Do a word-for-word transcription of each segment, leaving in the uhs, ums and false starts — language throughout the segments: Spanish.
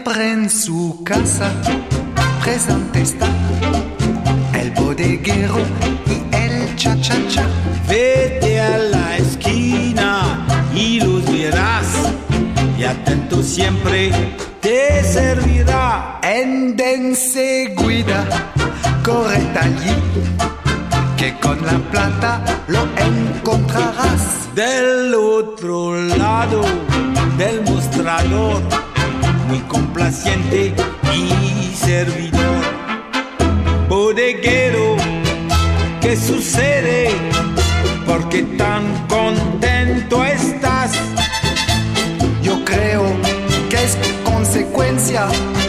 Siempre en su casa presente está el bodeguero y el cha-cha-cha. Vete a la esquina y los verás, y atento siempre te servirá. En enseguida corre allí, que con la plata lo encontrarás. Del otro lado del mostrador, muy complaciente y servidor. Bodeguero, ¿qué sucede? ¿Por qué tan contento estás? Yo creo que es consecuencia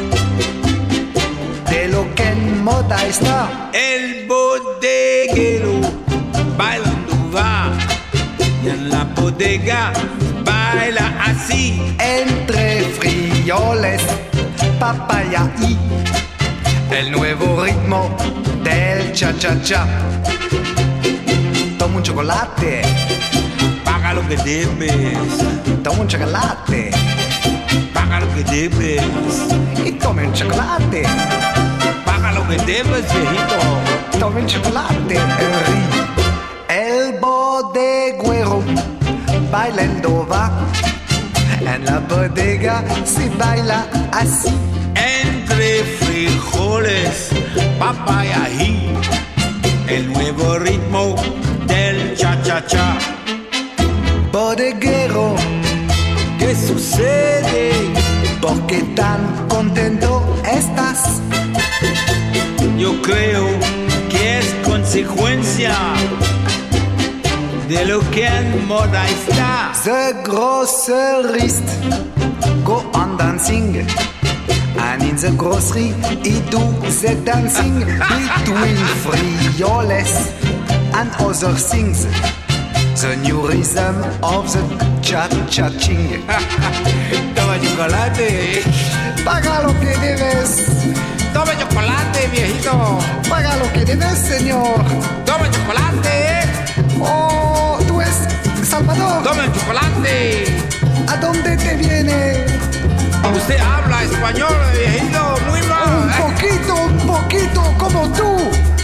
de lo que en moda está. El bodeguero bailando va, y en la bodega baila así. Entre frijoles, papaya y el nuevo ritmo del cha-cha-cha. Toma un chocolate, Paga lo que debes, toma un chocolate paga lo que debes, y tome un chocolate, paga lo que debes, viejito. tome un chocolate, Henry. El bodeguero bailando va, en la bodega se baila así. Entre frijoles, papaya y el nuevo ritmo del cha-cha-cha. Bodeguero, ¿Qué sucede? ¿por qué tan contento estás? Yo creo que es consecuencia de lo que en moda está. The grocerist go on dancing, and in the grocery he do the dancing between frijoles and other things. The new rhythm of the cha-cha-ching. Toma chocolate, Paga lo que debes, toma chocolate, viejito. paga lo que debes, señor. Toma chocolate, Oh, tú es Salvador. toma chocolate. ¿A dónde te viene? Usted habla español, viejito, muy Un mal. poquito, un poquito como tú.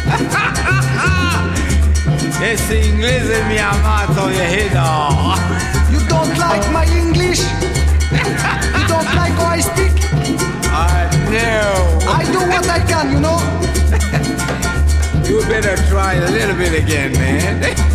Ese inglés es mi amato, viejito. You don't like my English? You don't like how I speak? I know. I do what I can, you know? You better try a little bit again, man.